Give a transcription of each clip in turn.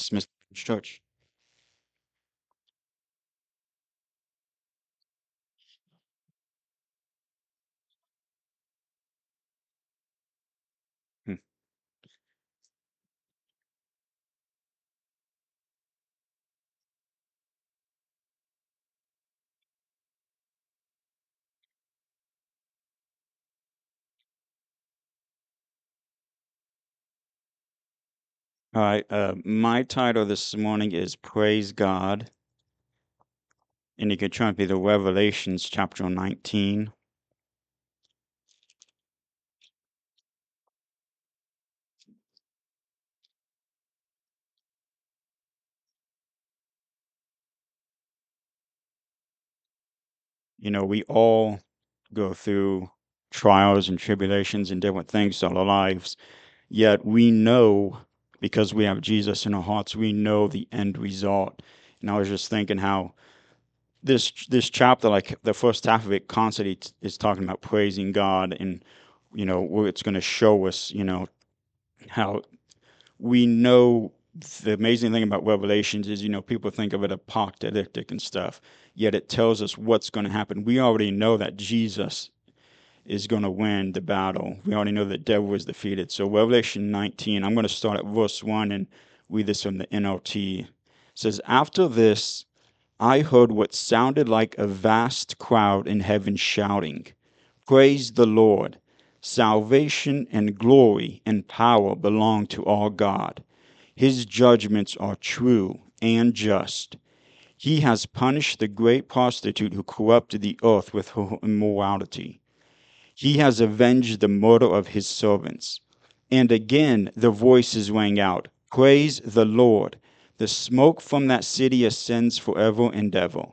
Smith Church. Hmm. All right. My title this morning is Praise God, and you can turn me to Revelations chapter 19. We all go through trials and tribulations and different things in our lives, yet we know because we have Jesus in our hearts, we know the end result. And I was just thinking how this chapter, like the first half of it, constantly is talking about praising God, and where it's going to show us, how we know the amazing thing about Revelations is, people think of it apocalyptic and stuff, yet it tells us what's going to happen. We already know that Jesus is going to win the battle. We already know that the devil is defeated. So Revelation 19, I'm going to start at verse 1 and read this from the NLT. It says, "After this, I heard what sounded like a vast crowd in heaven shouting, 'Praise the Lord! Salvation and glory and power belong to our God. His judgments are true and just. He has punished the great prostitute who corrupted the earth with her immorality. He has avenged the murder of his servants.' And again the voices rang out, 'Praise the Lord! The smoke from that city ascends forever and ever.'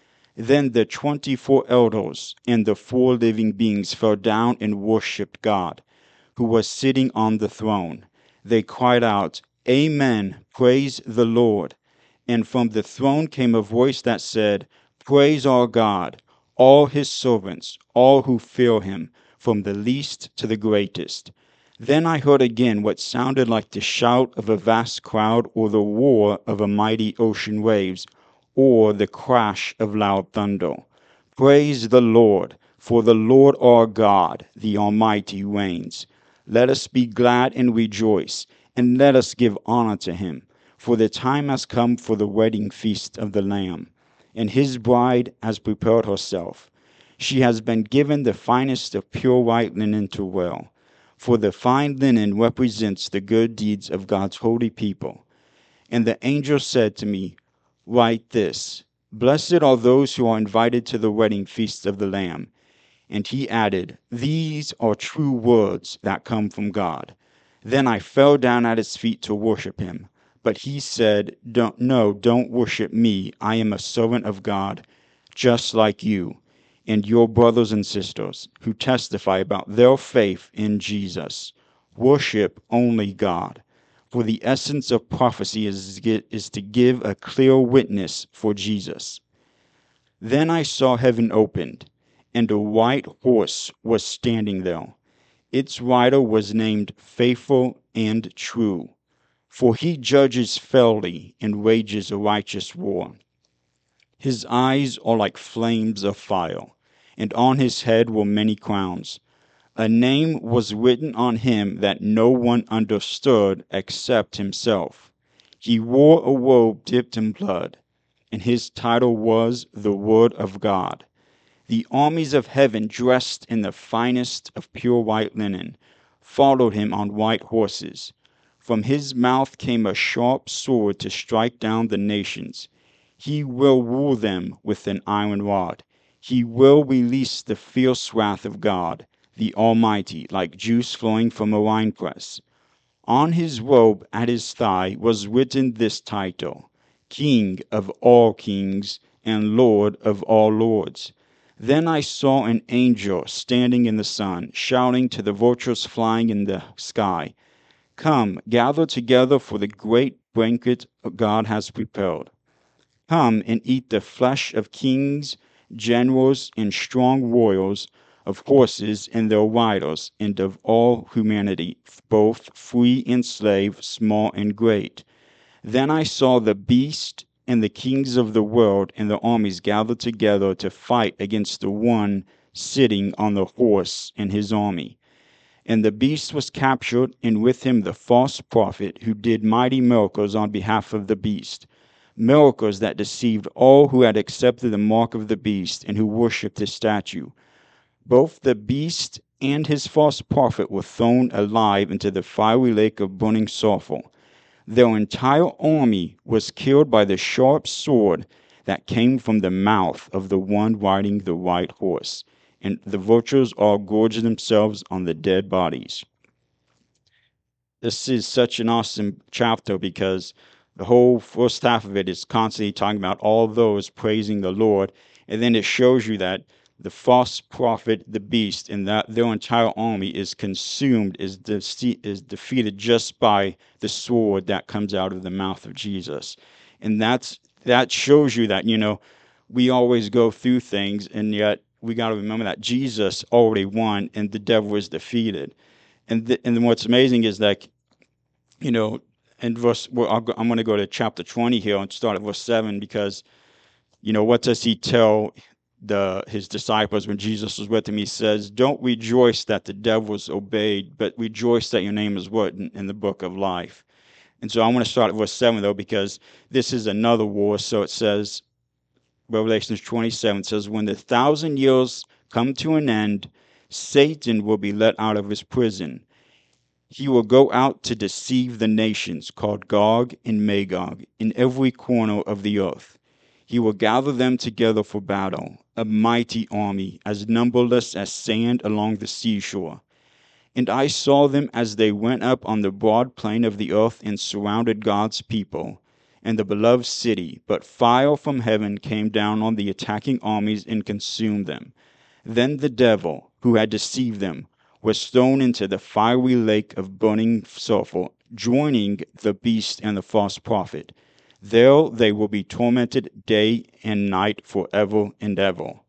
Then the 24 elders and the four living beings fell down and worshipped God, who was sitting on the throne. They cried out, 'Amen, praise the Lord.' And from the throne came a voice that said, 'Praise our God, all his servants, all who fear him, from the least to the greatest.' Then I heard again what sounded like the shout of a vast crowd, or the roar of a mighty ocean waves, or the crash of loud thunder. 'Praise the Lord, for the Lord our God, the Almighty, reigns. Let us be glad and rejoice, and let us give honor to him. For the time has come for the wedding feast of the Lamb, and his bride has prepared herself. She has been given the finest of pure white linen to wear, for the fine linen represents the good deeds of God's holy people.' And the angel said to me, 'Write this: Blessed are those who are invited to the wedding feast of the Lamb.' And he added, 'These are true words that come from God.' Then I fell down at his feet to worship him. But he said, 'Don't worship me. I am a servant of God, just like you and your brothers and sisters who testify about their faith in Jesus. Worship only God. For the essence of prophecy is to give a clear witness for Jesus.' Then I saw heaven opened, and a white horse was standing there. Its rider was named Faithful and True, for he judges fairly and wages a righteous war. His eyes are like flames of fire, and on his head were many crowns. A name was written on him that no one understood except himself. He wore a robe dipped in blood, and his title was the Word of God. The armies of heaven, dressed in the finest of pure white linen, followed him on white horses. From his mouth came a sharp sword to strike down the nations. He will rule them with an iron rod. He will release the fierce wrath of God, the Almighty, like juice flowing from a winepress. On his robe at his thigh was written this title: King of all kings and Lord of all lords. Then I saw an angel standing in the sun, shouting to the vultures flying in the sky, 'Come, gather together for the great banquet God has prepared. Come and eat the flesh of kings, generals, and strong warriors, of horses and their riders, and of all humanity, both free and slave, small and great.' Then I saw the beast and the kings of the world and the armies gathered together to fight against the one sitting on the horse and his army. And the beast was captured, and with him the false prophet who did mighty miracles on behalf of the beast, miracles that deceived all who had accepted the mark of the beast and who worshipped his statue. Both the beast and his false prophet were thrown alive into the fiery lake of burning sulfur. Their entire army was killed by the sharp sword that came from the mouth of the one riding the white horse, and the vultures all gorged themselves on the dead bodies. This is such an awesome chapter because the whole first half of it is constantly talking about all those praising the Lord, and then it shows you that the false prophet, the beast, and that their entire army is consumed, is defeated just by the sword that comes out of the mouth of Jesus, and that shows you that we always go through things, and yet we got to remember that Jesus already won, and the devil is defeated. And what's amazing is that you know, in I'm going to go to chapter 20 here and start at verse 7 because, what does he tell his disciples when Jesus was with them? He says, "Don't rejoice that the devil was obeyed, but rejoice that your name is written in the book of life." And so I want to start at verse 7, though, because this is another war. So it says, Revelations 27 says, "When the 1,000 years come to an end, Satan will be let out of his prison. He will go out to deceive the nations, called Gog and Magog, in every corner of the earth. He will gather them together for battle, a mighty army, as numberless as sand along the seashore. And I saw them as they went up on the broad plain of the earth and surrounded God's people and the beloved city. But fire from heaven came down on the attacking armies and consumed them. Then the devil, who had deceived them, was thrown into the fiery lake of burning sulfur, joining the beast and the false prophet. There they will be tormented day and night forever and ever."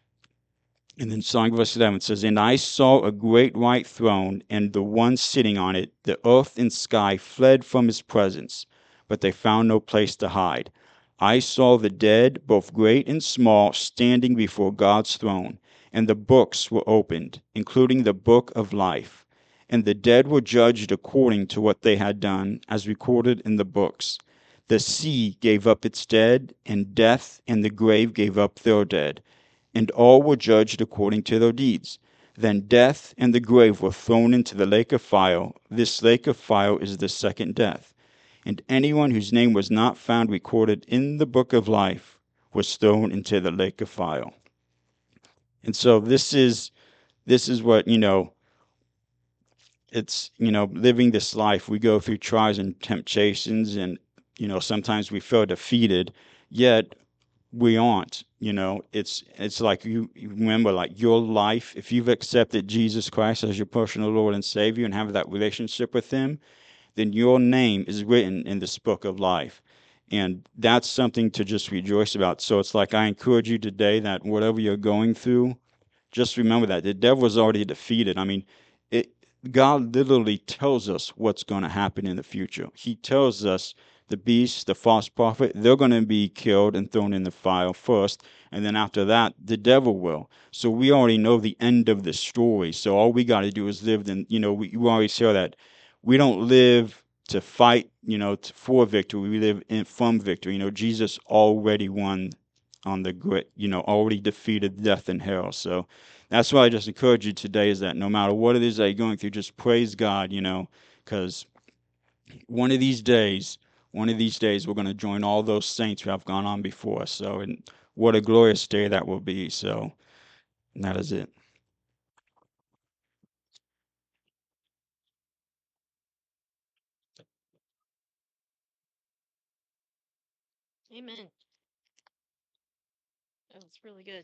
And then starting verse 11 says, "And I saw a great white throne, and the one sitting on it. The earth and sky fled from his presence, but they found no place to hide. I saw the dead, both great and small, standing before God's throne, and the books were opened, including the book of life. And the dead were judged according to what they had done, as recorded in the books. The sea gave up its dead, and death and the grave gave up their dead, and all were judged according to their deeds. Then death and the grave were thrown into the lake of fire. This lake of fire is the second death. And anyone whose name was not found recorded in the book of life was thrown into the lake of fire." And so this is what, it's, living this life. We go through trials and temptations, and, sometimes we feel defeated, yet we aren't. It's like you remember, like, your life, if you've accepted Jesus Christ as your personal Lord and Savior and have that relationship with him, then your name is written in this book of life, and that's something to just rejoice about. So it's like, I encourage you today that whatever you're going through, just remember that the devil is already defeated. I mean, it, God literally tells us what's going to happen in the future. He tells us the beast, the false prophet, they're going to be killed and thrown in the fire first, and then after that, the devil will. So we already know the end of the story. So all we got to do is live in, we always say that we don't live to fight, for victory. We live from victory. Jesus already won on the grit, already defeated death and hell. So that's why I just encourage you today, is that no matter what it is that you're going through, just praise God, because one of these days, we're going to join all those saints who have gone on before us. So, and what a glorious day that will be. So, and that is it. Amen. That's really good.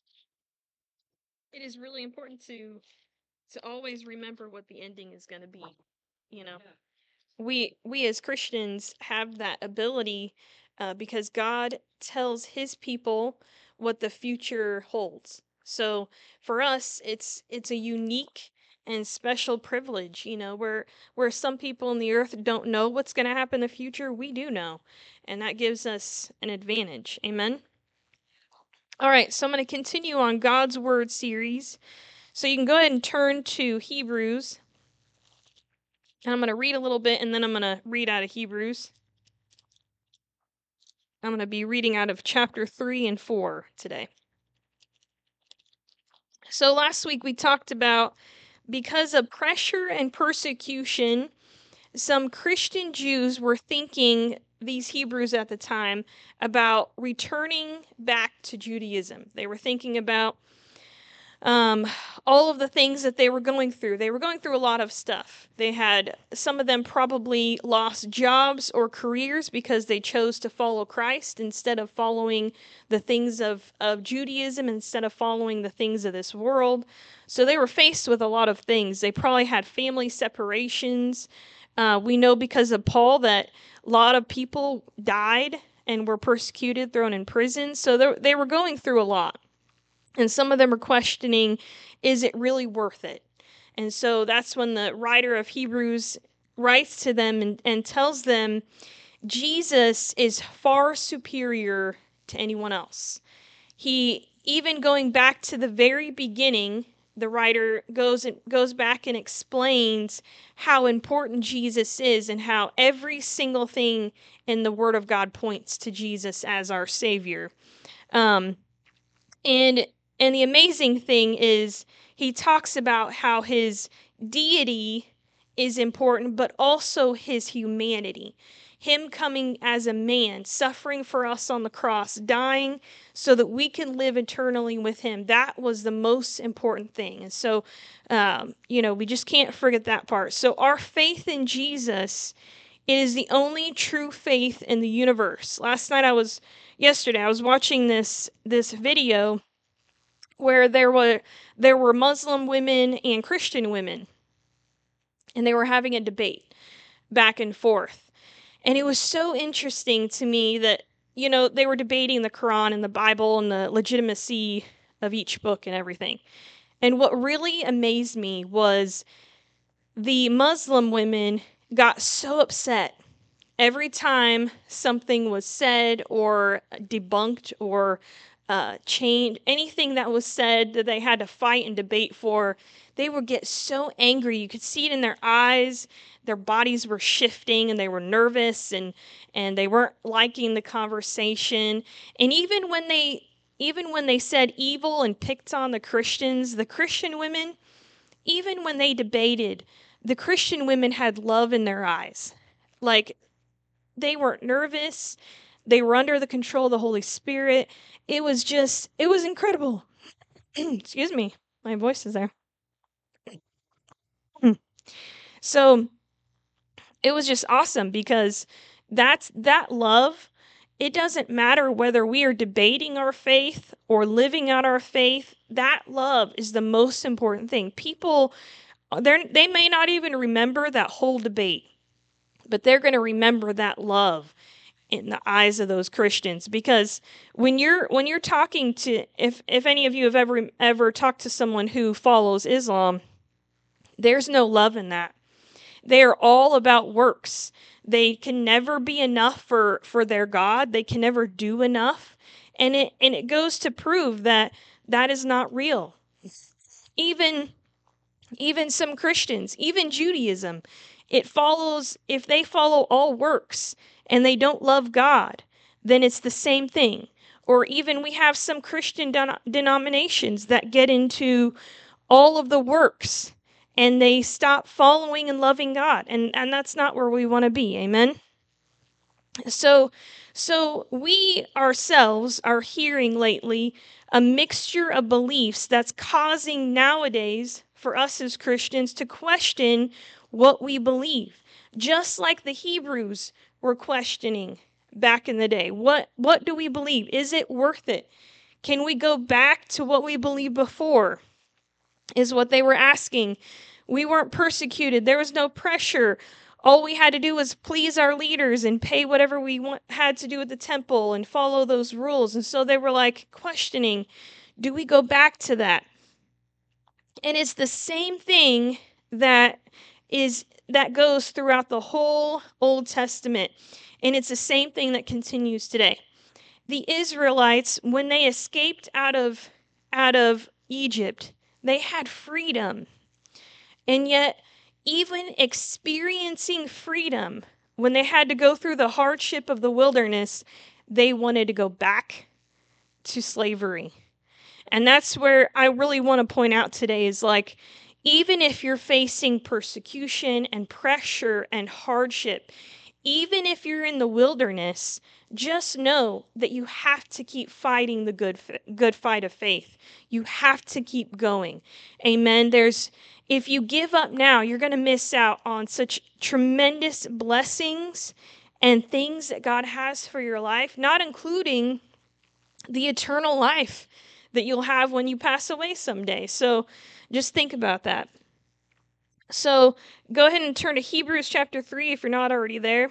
It is really important to always remember what the ending is going to be. You know, we as Christians have that ability because God tells His people what the future holds. So for us, it's a unique and special privilege, where some people on the earth don't know what's going to happen in the future, we do know. And that gives us an advantage. Amen. All right, so I'm going to continue on God's Word series. So you can go ahead and turn to Hebrews. And I'm going to read a little bit, and then I'm going to read out of Hebrews. I'm going to be reading out of chapter 3 and 4 today. So last week we talked about, because of pressure and persecution, some Christian Jews were thinking, these Hebrews at the time, about returning back to Judaism. They were thinking about all of the things that they were going through. They were going through a lot of stuff. Some of them probably lost jobs or careers because they chose to follow Christ instead of following the things of Judaism, instead of following the things of this world. So they were faced with a lot of things. They probably had family separations. We know because of Paul that a lot of people died and were persecuted, thrown in prison. So they were going through a lot. And some of them are questioning, is it really worth it? And so that's when the writer of Hebrews writes to them and tells them Jesus is far superior to anyone else. Even going back to the very beginning, the writer goes back and explains how important Jesus is and how every single thing in the Word of God points to Jesus as our Savior. And the amazing thing is, he talks about how his deity is important, but also his humanity. Him coming as a man, suffering for us on the cross, dying so that we can live eternally with him. That was the most important thing. And so, we just can't forget that part. So our faith in Jesus is the only true faith in the universe. Yesterday, I was watching this video where there were Muslim women and Christian women, and they were having a debate back and forth. And it was so interesting to me that, they were debating the Quran and the Bible and the legitimacy of each book and everything. And what really amazed me was the Muslim women got so upset every time something was said or debunked or changed, anything that was said that they had to fight and debate for, they would get so angry. You could see it in their eyes. Their bodies were shifting and they were nervous and they weren't liking the conversation. And even when they said evil and picked on the Christians, the Christian women, even when they debated, the Christian women had love in their eyes. Like, they weren't nervous. They were under the control of the Holy Spirit. It was incredible. Excuse me. My voice is there. So it was just awesome because that love, it doesn't matter whether we are debating our faith or living out our faith. That love is the most important thing. People, they may not even remember that whole debate, but they're going to remember that love in the eyes of those Christians. Because when you're talking to, if any of you have ever talked to someone who follows Islam, there's no love in that. They are all about works. They can never be enough for their God. They can never do enough. And it goes to prove that is not real. Even some Christians, even Judaism, if they follow all works and they don't love God, then it's the same thing. Or even we have some Christian denominations that get into all of the works and they stop following and loving God. And that's not where we want to be. Amen. So we ourselves are hearing lately a mixture of beliefs that's causing nowadays for us as Christians to question what we believe. Just like the Hebrews were questioning back in the day. What do we believe? Is it worth it? Can we go back to what we believed before? Is what they were asking. We weren't persecuted. There was no pressure. All we had to do was please our leaders and pay whatever we had to do at the temple and follow those rules. And so they were like questioning, do we go back to that? And it's the same thing that goes throughout the whole Old Testament. And it's the same thing that continues today. The Israelites, when they escaped out of Egypt, they had freedom. And yet, even experiencing freedom, when they had to go through the hardship of the wilderness, they wanted to go back to slavery. And that's where I really want to point out today is like, even if you're facing persecution and pressure and hardship, even if you're in the wilderness, just know that you have to keep fighting the good fight of faith. You have to keep going. Amen. If you give up now, you're going to miss out on such tremendous blessings and things that God has for your life, not including the eternal life that you'll have when you pass away someday. So just think about that. So go ahead and turn to Hebrews chapter 3 if you're not already there.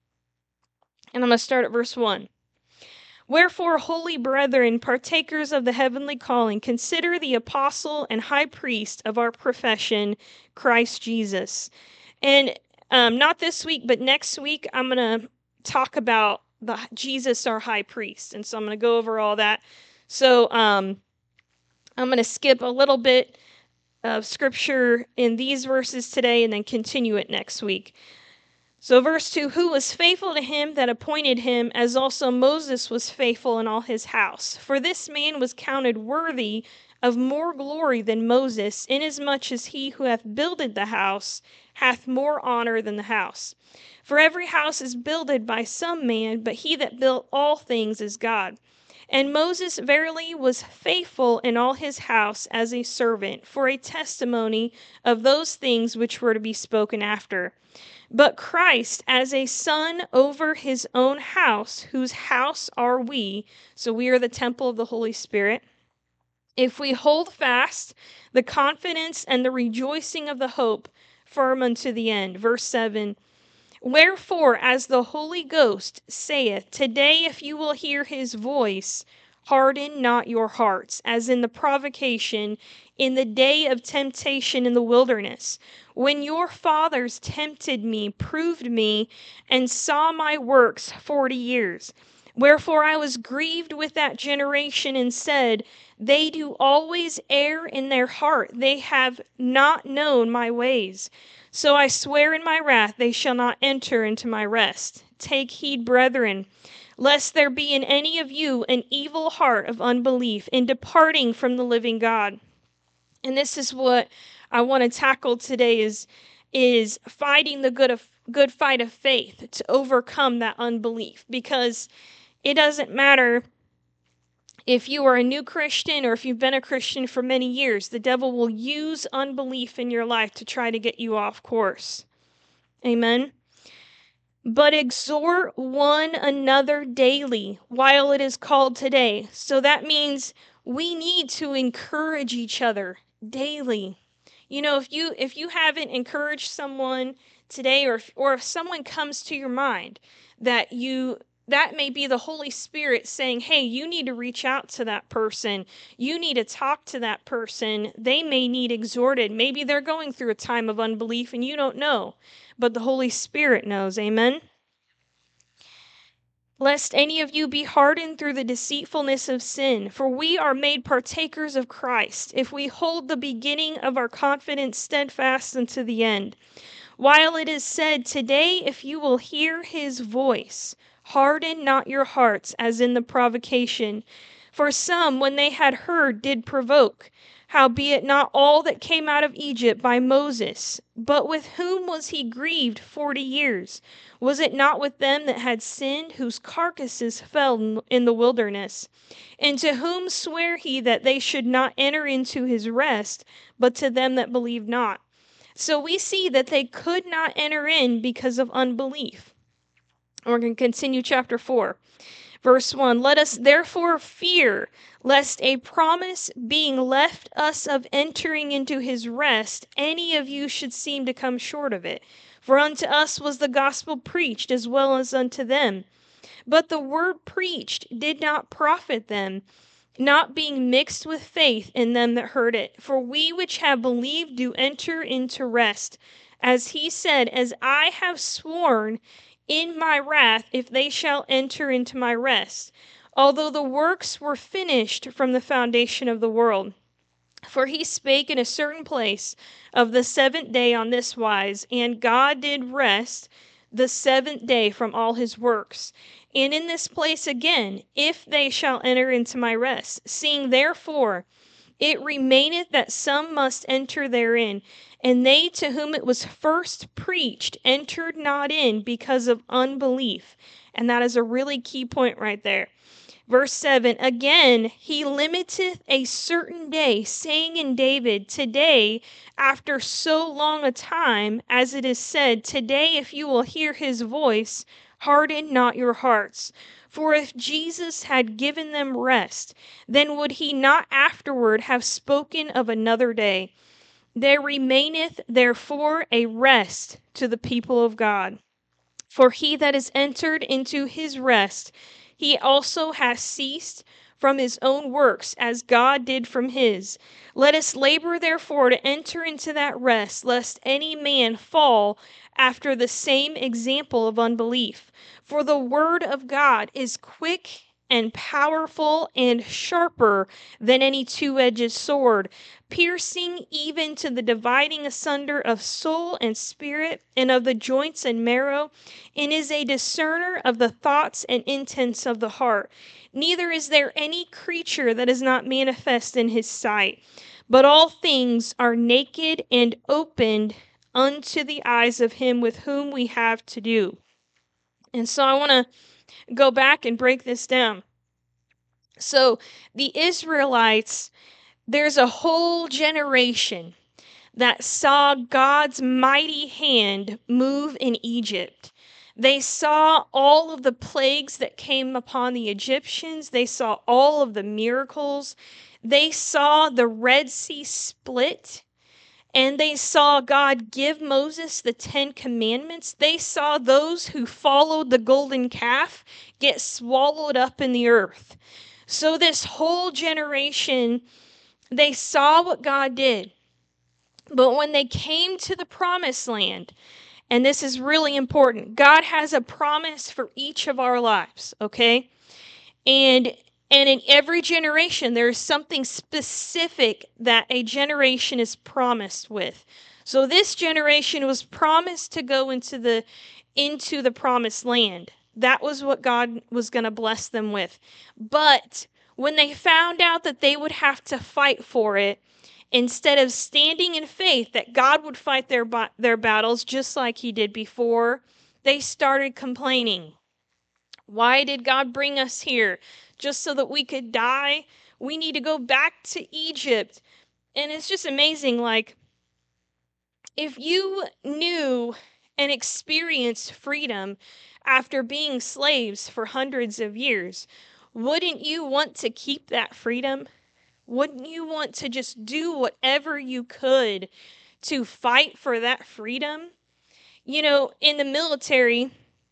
And I'm going to start at verse 1. Wherefore, holy brethren, partakers of the heavenly calling, consider the apostle and high priest of our profession, Christ Jesus. And not this week, but next week, I'm going to talk about Jesus, our high priest. And so I'm going to go over all that. So I'm going to skip a little bit of scripture in these verses today and then continue it next week. So verse 2, who was faithful to him that appointed him, as also Moses was faithful in all his house. For this man was counted worthy of more glory than Moses, inasmuch as he who hath builded the house hath more honor than the house. For every house is builded by some man, but he that built all things is God. And Moses verily was faithful in all his house as a servant, for a testimony of those things which were to be spoken after. But Christ as a son over his own house, whose house are we, so we are the temple of the Holy Spirit, if we hold fast the confidence and the rejoicing of the hope firm unto the end. Verse 7, wherefore, as the Holy Ghost saith, today if you will hear his voice, harden not your hearts, as in the provocation in the day of temptation in the wilderness, when your fathers tempted me, proved me, and saw my works 40 years. Wherefore I was grieved with that generation and said, they do always err in their heart. They have not known my ways. So I swear in my wrath, they shall not enter into my rest. Take heed, brethren, lest there be in any of you an evil heart of unbelief in departing from the living God. And this is what I want to tackle today is fighting the good fight of faith to overcome that unbelief, because it doesn't matter if you are a new Christian or if you've been a Christian for many years, the devil will use unbelief in your life to try to get you off course. Amen. But exhort one another daily while it is called today. So that means we need to encourage each other daily. You know, if you haven't encouraged someone today, or if someone comes to your mind that may be the Holy Spirit saying, hey, you need to reach out to that person. You need to talk to that person. They may need exhorted. Maybe they're going through a time of unbelief and you don't know, but the Holy Spirit knows. Amen. Lest any of you be hardened through the deceitfulness of sin, for we are made partakers of Christ, if we hold the beginning of our confidence steadfast unto the end. While it is said, today, if you will hear his voice, harden not your hearts, as in the provocation. For some, when they had heard, did provoke. Howbeit not all that came out of Egypt by Moses. But with whom was he grieved 40 years? Was it not with them that had sinned, whose carcasses fell in the wilderness? And to whom sware he that they should not enter into his rest, but to them that believed not? So we see that they could not enter in because of unbelief. We're going to continue chapter 4. Verse 1, let us therefore fear, lest a promise being left us of entering into his rest, any of you should seem to come short of it. For unto us was the gospel preached as well as unto them. But the word preached did not profit them, not being mixed with faith in them that heard it. For we which have believed do enter into rest. As he said, as I have sworn in my wrath, if they shall enter into my rest, although the works were finished from the foundation of the world. For he spake in a certain place of the seventh day on this wise, and God did rest the seventh day from all his works. And in this place again, if they shall enter into my rest, seeing therefore it remaineth that some must enter therein, and they to whom it was first preached entered not in because of unbelief. And that is a really key point right there. Verse 7, again, he limiteth a certain day, saying in David, today, after so long a time, as it is said, today, if you will hear his voice, harden not your hearts. For if Jesus had given them rest, then would he not afterward have spoken of another day. There remaineth therefore a rest to the people of God. For he that is entered into his rest, he also has ceased from his own works, as God did from his. Let us labor therefore to enter into that rest, lest any man fall after the same example of unbelief. For the word of God is quick and powerful and sharper than any two-edged sword, piercing even to the dividing asunder of soul and spirit, and of the joints and marrow, and is a discerner of the thoughts and intents of the heart. Neither is there any creature that is not manifest in his sight, but all things are naked and opened unto the eyes of him with whom we have to do. And so I want to go back and break this down. So the Israelites, there's a whole generation that saw God's mighty hand move in Egypt. They saw all of the plagues that came upon the Egyptians. They saw all of the miracles. They saw the Red Sea split. And they saw God give Moses the 10 Commandments. They saw those who followed the golden calf get swallowed up in the earth. So this whole generation, they saw what God did. But when they came to the promised land, and this is really important, God has a promise for each of our lives, okay? And in every generation, there is something specific that a generation is promised with. So this generation was promised to go into the promised land. That was what God was going to bless them with. But when they found out that they would have to fight for it, instead of standing in faith that God would fight their battles just like he did before, they started complaining. Why did God bring us here? Just so that we could die? We need to go back to Egypt. And it's just amazing, like, if you knew and experienced freedom after being slaves for hundreds of years, wouldn't you want to keep that freedom? Wouldn't you want to just do whatever you could to fight for that freedom? You know, in the military,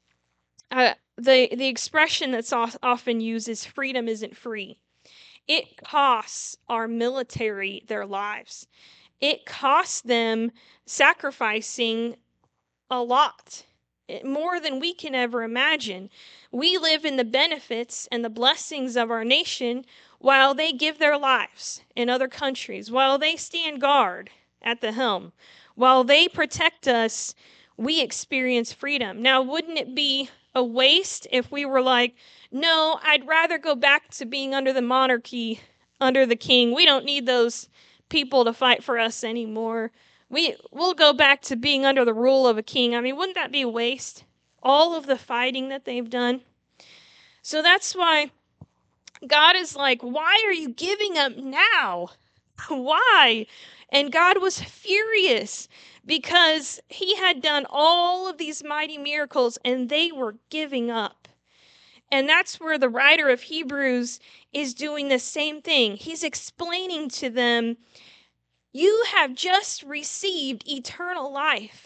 the expression that's often used is freedom isn't free. It costs our military their lives. It costs them sacrificing a lot, more than we can ever imagine. We live in the benefits and the blessings of our nation while they give their lives in other countries, while they stand guard at the helm, while they protect us, we experience freedom. Now, wouldn't it be a waste if we were like, no, I'd rather go back to being under the monarchy, under the king. We don't need those people to fight for us anymore. We'll go back to being under the rule of a king. I mean, wouldn't that be a waste? All of the fighting that they've done. So that's why God is like, why are you giving up now? Why? And God was furious because he had done all of these mighty miracles and they were giving up. And that's where the writer of Hebrews is doing the same thing. He's explaining to them, you have just received eternal life.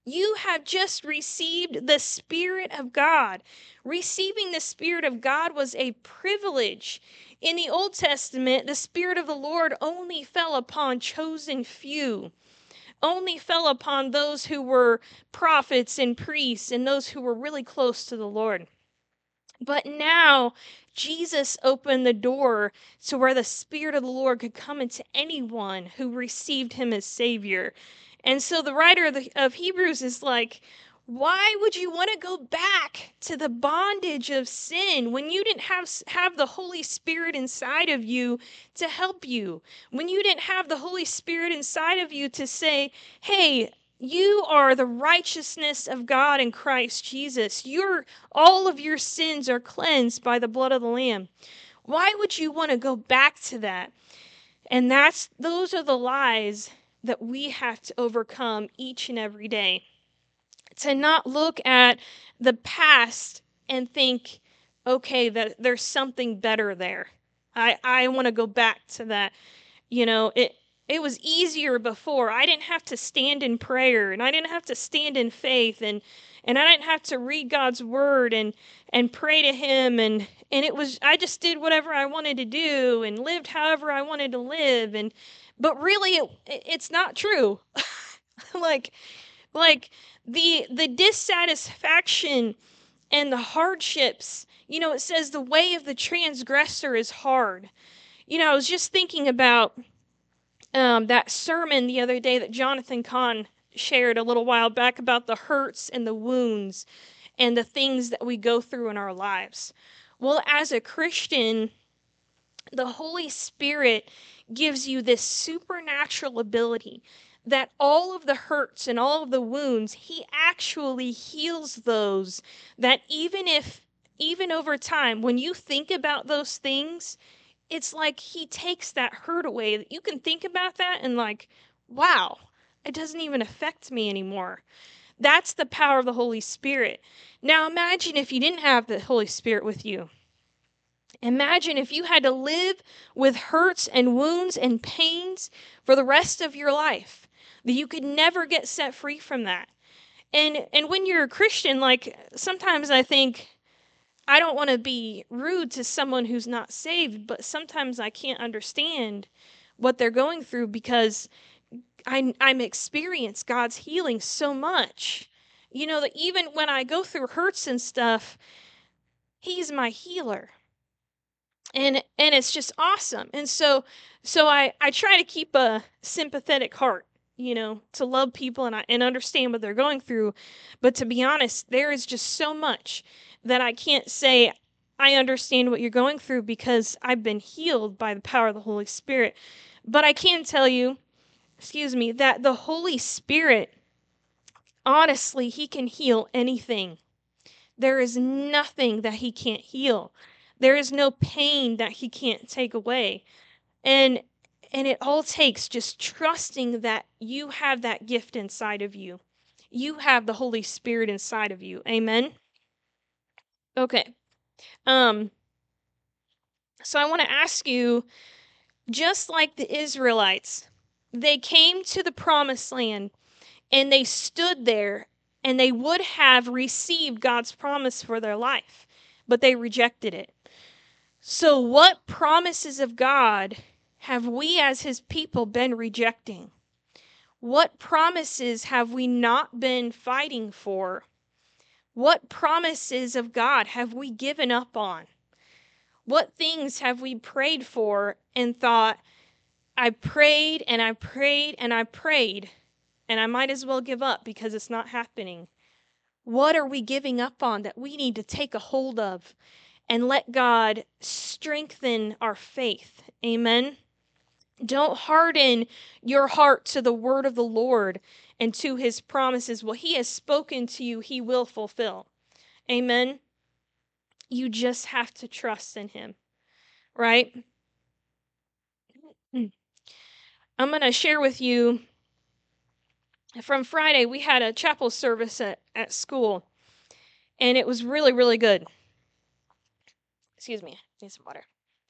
You have just received the Spirit of God. Receiving the Spirit of God was a privilege. In the Old Testament, the Spirit of the Lord only fell upon chosen few, only fell upon those who were prophets and priests and those who were really close to the Lord. But now Jesus opened the door to where the Spirit of the Lord could come into anyone who received him as Savior. And so the writer of Hebrews is like, why would you want to go back to the bondage of sin when you didn't have the Holy Spirit inside of you to help you? When you didn't have the Holy Spirit inside of you to say, hey, you are the righteousness of God in Christ Jesus. All of your sins are cleansed by the blood of the Lamb. Why would you want to go back to that? And those are the lies that we have to overcome each and every day. To not look at the past and think, okay, that there's something better there. I want to go back to that. It was easier before. I didn't have to stand in prayer, and I didn't have to stand in faith, and I didn't have to read God's word and pray to him, and I just did whatever I wanted to do and lived however I wanted to live. But really it's not true. like like the dissatisfaction and the hardships, it says the way of the transgressor is hard. I was just thinking about that sermon the other day that Jonathan Kahn shared a little while back about the hurts and the wounds and the things that we go through in our lives. Well, as a Christian, the Holy Spirit gives you this supernatural ability that all of the hurts and all of the wounds, he actually heals those, that even over time, when you think about those things, it's like he takes that hurt away. You can think about that and like, wow, it doesn't even affect me anymore. That's the power of the Holy Spirit. Now imagine if you didn't have the Holy Spirit with you. Imagine if you had to live with hurts and wounds and pains for the rest of your life, that you could never get set free from that. And when you're a Christian, like sometimes I think, I don't want to be rude to someone who's not saved, but sometimes I can't understand what they're going through because I'm experience God's healing so much. That even when I go through hurts and stuff, he's my healer. And it's just awesome. And so I try to keep a sympathetic heart, to love people and understand what they're going through. But to be honest, there is just so much that I can't say I understand what you're going through because I've been healed by the power of the Holy Spirit. But I can tell you, that the Holy Spirit, honestly, he can heal anything. There is nothing that he can't heal. There is no pain that he can't take away. And it all takes just trusting that you have that gift inside of you. You have the Holy Spirit inside of you. Amen. Okay. Um so I want to ask you, just like the Israelites, they came to the promised land and they stood there and they would have received God's promise for their life, but they rejected it. So, what promises of God have we as his people been rejecting? What promises have we not been fighting for? What promises of God have we given up on? What things have we prayed for and thought, I prayed and I prayed and I prayed, and I might as well give up because it's not happening? What are we giving up on that we need to take a hold of and let God strengthen our faith? Amen. Don't harden your heart to the word of the Lord and to his promises. What he has spoken to you, he will fulfill. Amen. You just have to trust in him, right? I'm going to share with you from Friday. We had a chapel service at school, and it was really, really good. Excuse me, I need some water.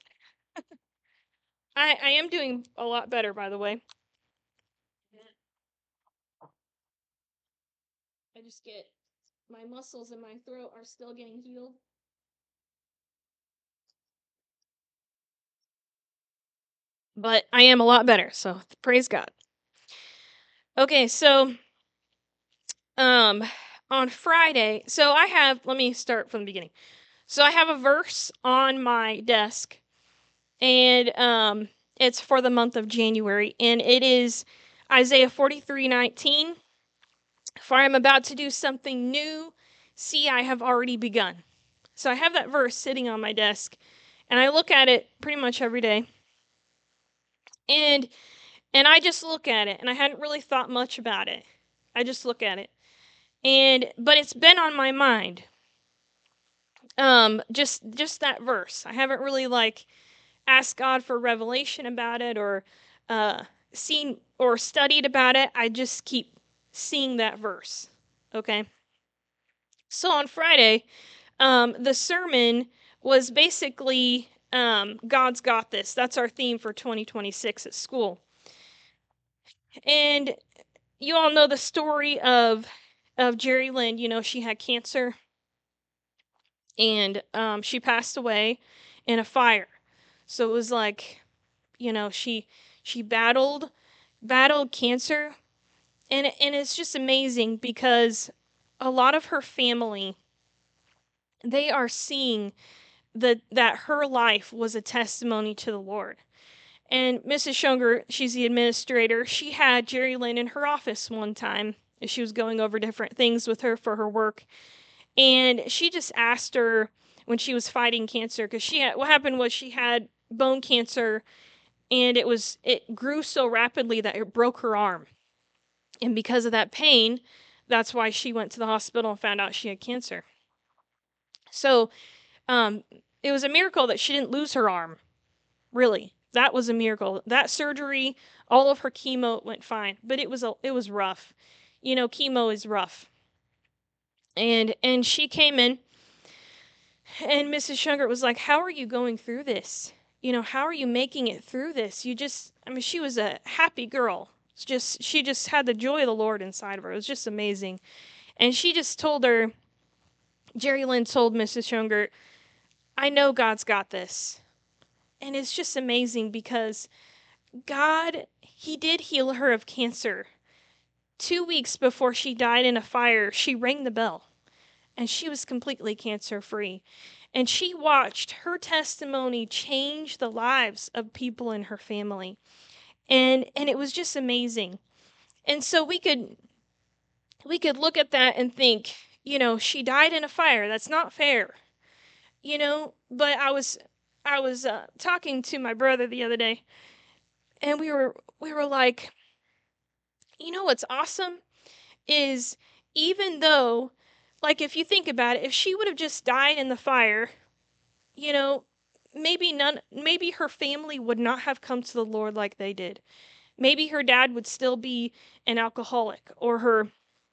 I am doing a lot better, by the way. my muscles in my throat are still getting healed. But I am a lot better, so praise God. Okay, so on Friday, let me start from the beginning. So I have a verse on my desk, and it's for the month of January, and it is Isaiah 43:19. For I am about to do something new. See, I have already begun. So I have that verse sitting on my desk, and I look at it pretty much every day. And I just look at it, and I hadn't really thought much about it. I just look at it. But it's been on my mind. Just that verse. I haven't really asked God for revelation about it, or seen or studied about it. I just keep seeing that verse. Okay. So on Friday, the sermon was basically God's got this. That's our theme for 2026 at school. And you all know the story of Jerry Lynn. You know, she had cancer, and she passed away in a fire. So it was she battled cancer, and it's just amazing because a lot of her family, they are seeing that her life was a testimony to the Lord. And Mrs. Schunger, she's the administrator, she had Jerry Lynn in her office one time. She was going over different things with her for her work. And she just asked her when she was fighting cancer, because what happened was she had bone cancer, and it grew so rapidly that it broke her arm. And because of that pain, that's why she went to the hospital and found out she had cancer. So it was a miracle that she didn't lose her arm. Really, that was a miracle. That surgery, all of her chemo went fine, but it was rough. You know, chemo is rough. And she came in, and Mrs. Schunger was like, "How are you going through this? You know, how are you making it through this? She was a happy girl. She just had the joy of the Lord inside of her. It was just amazing." And she just told her, Jerry Lynn told Mrs. Schunger, "I know God's got this." And it's just amazing because God, He did heal her of cancer. 2 weeks before she died in a fire, she rang the bell, and she was completely cancer free. And she watched her testimony change the lives of people in her family. And it was just amazing. And so we could look at that and think, she died in a fire. That's not fair. But I was talking to my brother the other day, and we were like, what's awesome is, even though, if you think about it, if she would have just died in the fire, maybe her family would not have come to the Lord like they did. Maybe her dad would still be an alcoholic, or her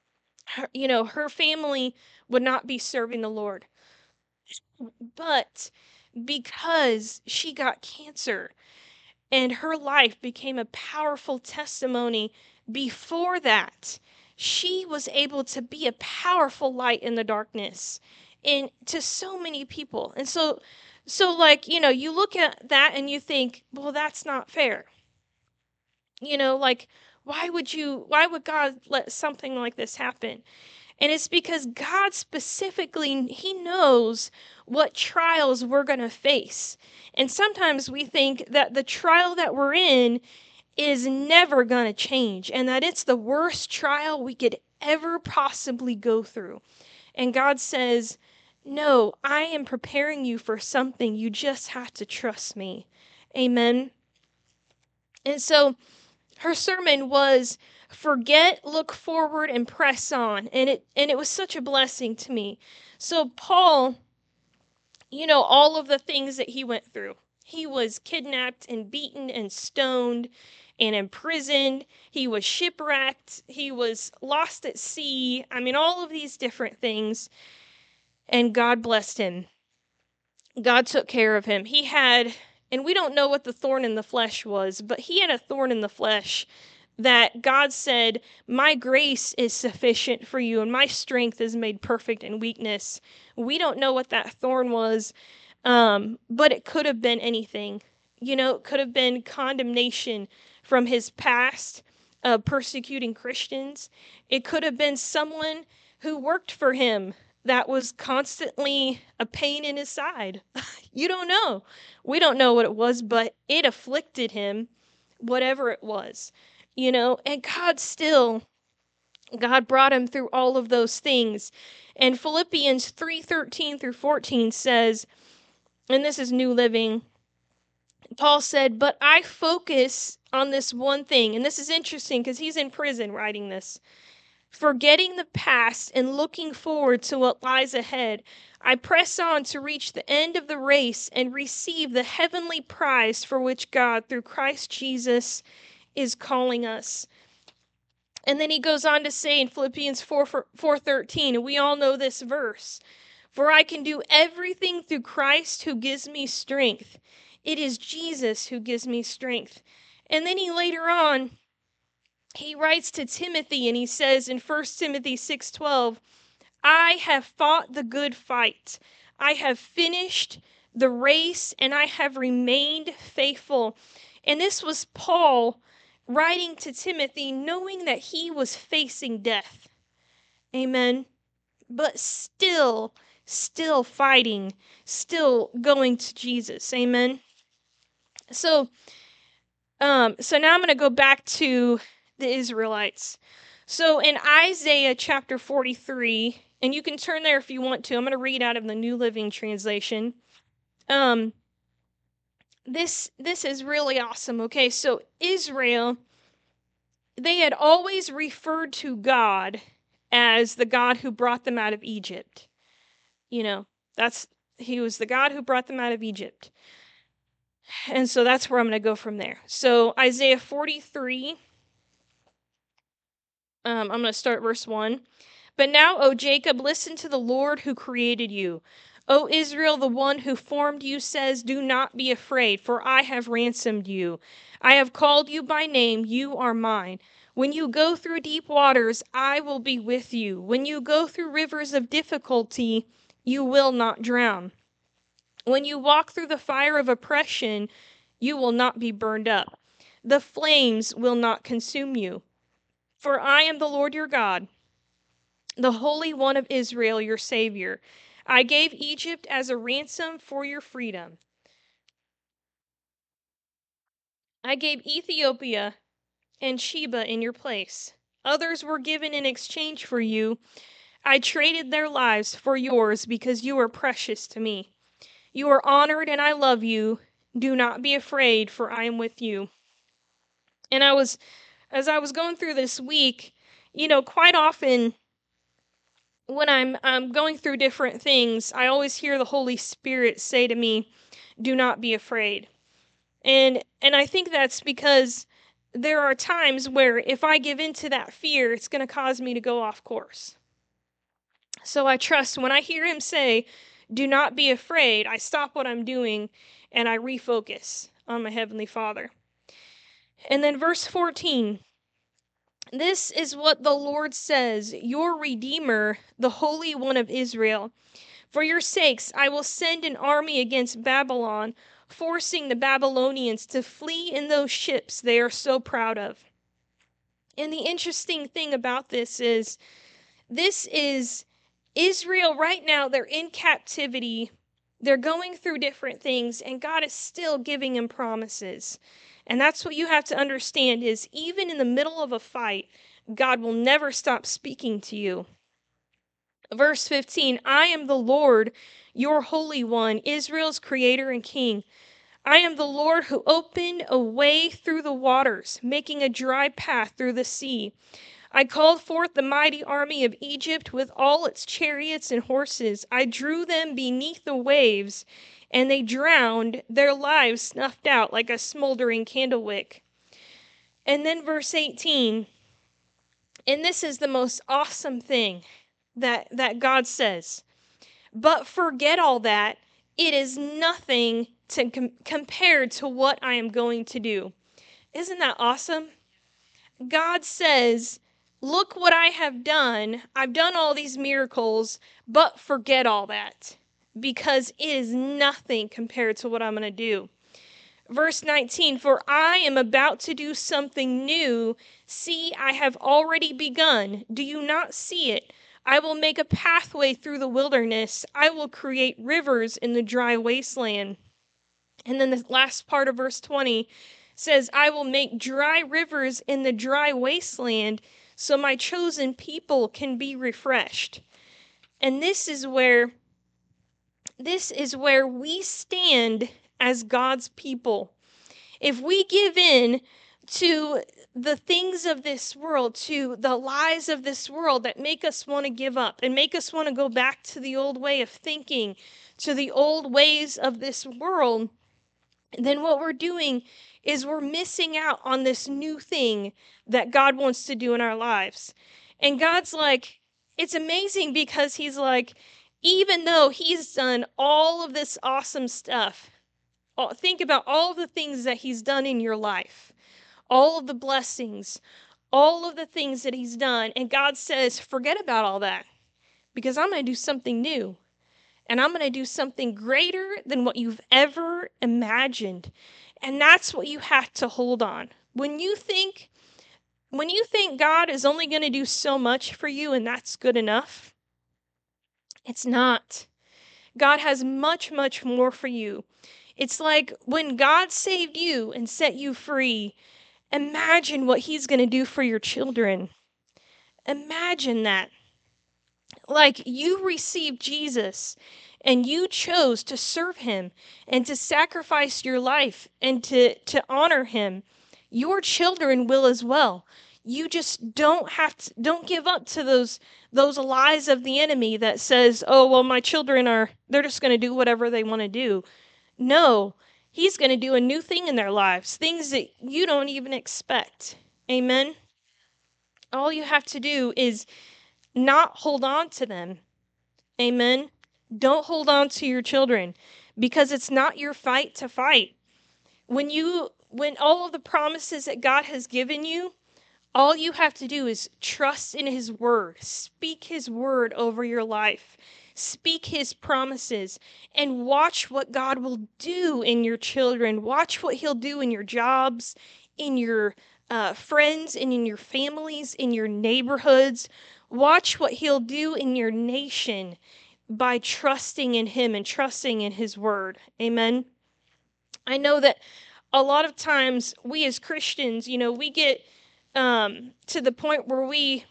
family would not be serving the Lord. But because she got cancer and her life became a powerful testimony before that, she was able to be a powerful light in the darkness and to so many people. And so you look at that and you think, well, that's not fair. Why would God let something like this happen? And it's because God specifically, He knows what trials we're going to face. And sometimes we think that the trial that we're in is never going to change, and that it's the worst trial we could ever possibly go through. And God says, "No, I am preparing you for something. You just have to trust me." Amen. And so her sermon was forget, look forward, and press on. And it was such a blessing to me. So Paul, all of the things that he went through. He was kidnapped and beaten and stoned and imprisoned. He was shipwrecked. He was lost at sea. All of these different things. And God blessed him. God took care of him. He had, and we don't know what the thorn in the flesh was, but he had a thorn in the flesh that God said, my grace is sufficient for you and my strength is made perfect in weakness. We don't know what that thorn was, but it could have been anything. It could have been condemnation from his past of persecuting Christians. It could have been someone who worked for him that was constantly a pain in his side. You don't know. We don't know what it was, but it afflicted him, whatever it was. And God brought him through all of those things. And Philippians 3:13 through 14 says, and this is New Living, Paul said, but I focus on this one thing. And this is interesting because he's in prison writing this. Forgetting the past and looking forward to what lies ahead, I press on to reach the end of the race and receive the heavenly prize for which God, through Christ Jesus, is calling us. And then he goes on to say in Philippians 4:13, and we all know this verse, for I can do everything through Christ who gives me strength. It is Jesus who gives me strength. And then he later on, he writes to Timothy and he says in 1 Timothy 6:12, I have fought the good fight. I have finished the race and I have remained faithful. And this was Paul writing to Timothy, knowing that he was facing death. Amen. But still fighting, still going to Jesus. Amen. So now I'm going to go back to the Israelites. So in Isaiah chapter 43, and you can turn there if you want to. I'm going to read out of the New Living Translation. This is really awesome. Okay, so Israel, they had always referred to God as the God who brought them out of Egypt. He was the God who brought them out of Egypt. And so that's where I'm going to go from there. So Isaiah 43, I'm going to start verse 1. But now, O Jacob, listen to the Lord who created you. O Israel, the one who formed you says, do not be afraid, for I have ransomed you. I have called you by name, you are mine. When you go through deep waters, I will be with you. When you go through rivers of difficulty, you will not drown. When you walk through the fire of oppression, you will not be burned up. The flames will not consume you. For I am the Lord your God, the Holy One of Israel, your Savior. I gave Egypt as a ransom for your freedom. I gave Ethiopia and Sheba in your place. Others were given in exchange for you. I traded their lives for yours because you are precious to me. You are honored and I love you. Do not be afraid, for I am with you. And as I was going through this week, quite often when I'm going through different things, I always hear the Holy Spirit say to me, do not be afraid. And I think that's because there are times where if I give in to that fear, it's going to cause me to go off course. So I trust when I hear him say, do not be afraid, I stop what I'm doing and I refocus on my Heavenly Father. And then verse 14, this is what the Lord says, your Redeemer, the Holy One of Israel. For your sakes, I will send an army against Babylon, forcing the Babylonians to flee in those ships they are so proud of. And the interesting thing about this is Israel right now. They're in captivity. They're going through different things, and God is still giving them promises. And that's what you have to understand is even in the middle of a fight, God will never stop speaking to you. Verse 15, I am the Lord, your Holy One, Israel's Creator and King. I am the Lord who opened a way through the waters, making a dry path through the sea. I called forth the mighty army of Egypt with all its chariots and horses. I drew them beneath the waves, and they drowned, their lives snuffed out like a smoldering candle wick. And then verse 18, and this is the most awesome thing that God says. But forget all that. It is nothing compared to what I am going to do. Isn't that awesome? God says, look what I have done. I've done all these miracles, but forget all that because it is nothing compared to what I'm going to do. Verse 19, for I am about to do something new. See, I have already begun. Do you not see it? I will make a pathway through the wilderness. I will create rivers in the dry wasteland. And then the last part of verse 20 says, I will make dry rivers in the dry wasteland so my chosen people can be refreshed. And this is where we stand as God's people. If we give in to the things of this world, to the lies of this world that make us want to give up and make us want to go back to the old way of thinking, to the old ways of this world, then what we're doing is we're missing out on this new thing that God wants to do in our lives. And God's like, it's amazing because He's like, even though He's done all of this awesome stuff, think about all the things that He's done in your life, all of the blessings, all of the things that He's done. And God says, forget about all that because I'm going to do something new. And I'm going to do something greater than what you've ever imagined. And that's what you have to hold on. When you think God is only going to do so much for you and that's good enough, it's not. God has much, much more for you. It's like when God saved you and set you free, imagine what He's going to do for your children. Imagine that. Like you received Jesus and you chose to serve Him and to sacrifice your life and to honor Him. Your children will as well. You just don't give up to those lies of the enemy that says, oh well, my children they're just going to do whatever they want to do. No, He's going to do a new thing in their lives, things that you don't even expect. Amen. All you have to do is not hold on to them. Amen. Don't hold on to your children because it's not your fight to fight. When all of the promises that God has given you, all you have to do is trust in His word. Speak His word over your life. Speak His promises and watch what God will do in your children. Watch what He'll do in your jobs, in your friends, and in your families, in your neighborhoods. Watch what He'll do in your nation by trusting in Him and trusting in His word. Amen. I know that a lot of times we as Christians, we get to the point where we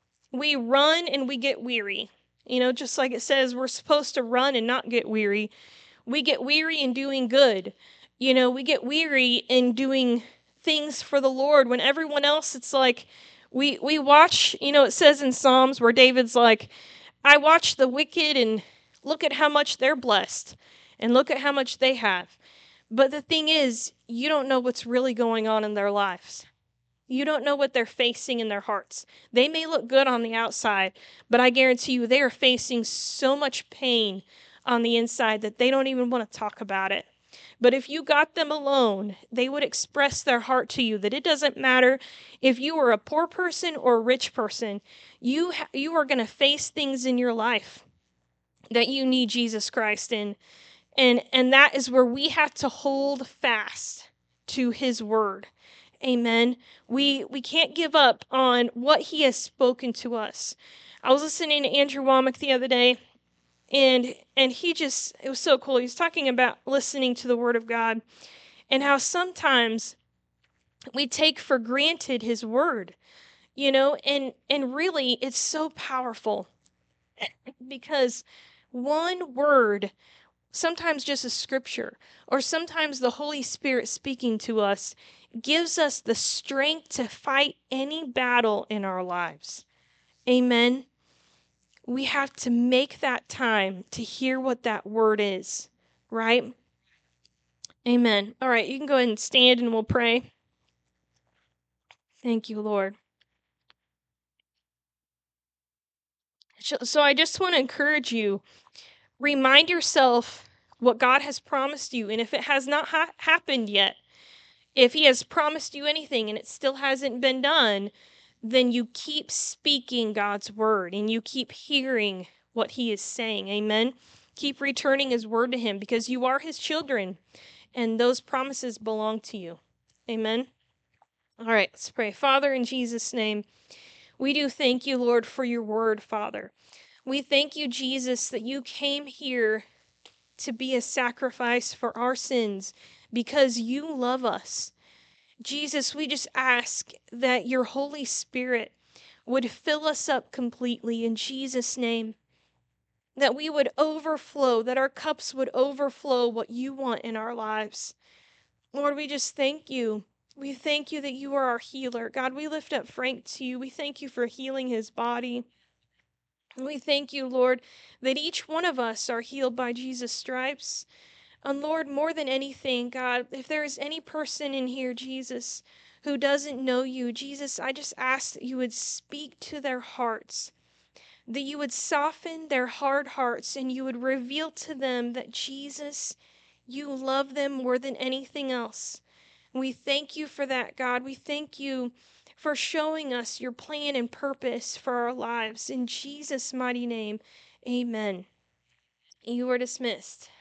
run and we get weary. Just like it says, we're supposed to run and not get weary. We get weary in doing good. We get weary in doing things for the Lord when everyone else, it's like we watch, it says in Psalms where David's like, I watch the wicked and look at how much they're blessed and look at how much they have. But the thing is, you don't know what's really going on in their lives. You don't know what they're facing in their hearts. They may look good on the outside, but I guarantee you they are facing so much pain on the inside that they don't even want to talk about it. But if you got them alone, they would express their heart to you that it doesn't matter if you are a poor person or a rich person. You are going to face things in your life that you need Jesus Christ in. And that is where we have to hold fast to His word. Amen. We can't give up on what He has spoken to us. I was listening to Andrew Womack the other day, and it was so cool. He was talking about listening to the word of God and how sometimes we take for granted His word, and really it's so powerful because one word, sometimes just a scripture, or sometimes the Holy Spirit speaking to us, gives us the strength to fight any battle in our lives. Amen. We have to make that time to hear what that word is, right? Amen. All right, you can go ahead and stand and we'll pray. Thank you, Lord. So I just want to encourage you, remind yourself what God has promised you, and if it has not happened yet, If he has promised you anything and it still hasn't been done, then you keep speaking God's word and you keep hearing what he is saying. Amen. Keep returning his word to him because you are his children and those promises belong to you. Amen. All right, let's pray. Father, in Jesus' name, we do thank you, Lord, for your word, Father. We thank you, Jesus, that you came here to be a sacrifice for our sins because you love us. Jesus, we just ask that your Holy Spirit would fill us up completely in Jesus' name, that we would overflow, that our cups would overflow what you want in our lives. Lord, we just thank you. We thank you that you are our healer. God, we lift up Frank to you. We thank you for healing his body. We thank you, Lord, that each one of us are healed by Jesus' stripes. And Lord, more than anything, God, if there is any person in here, Jesus, who doesn't know you, Jesus, I just ask that you would speak to their hearts, that you would soften their hard hearts, and you would reveal to them that, Jesus, you love them more than anything else. We thank you for that, God. We thank you for showing us your plan and purpose for our lives. In Jesus' mighty name, amen. You are dismissed.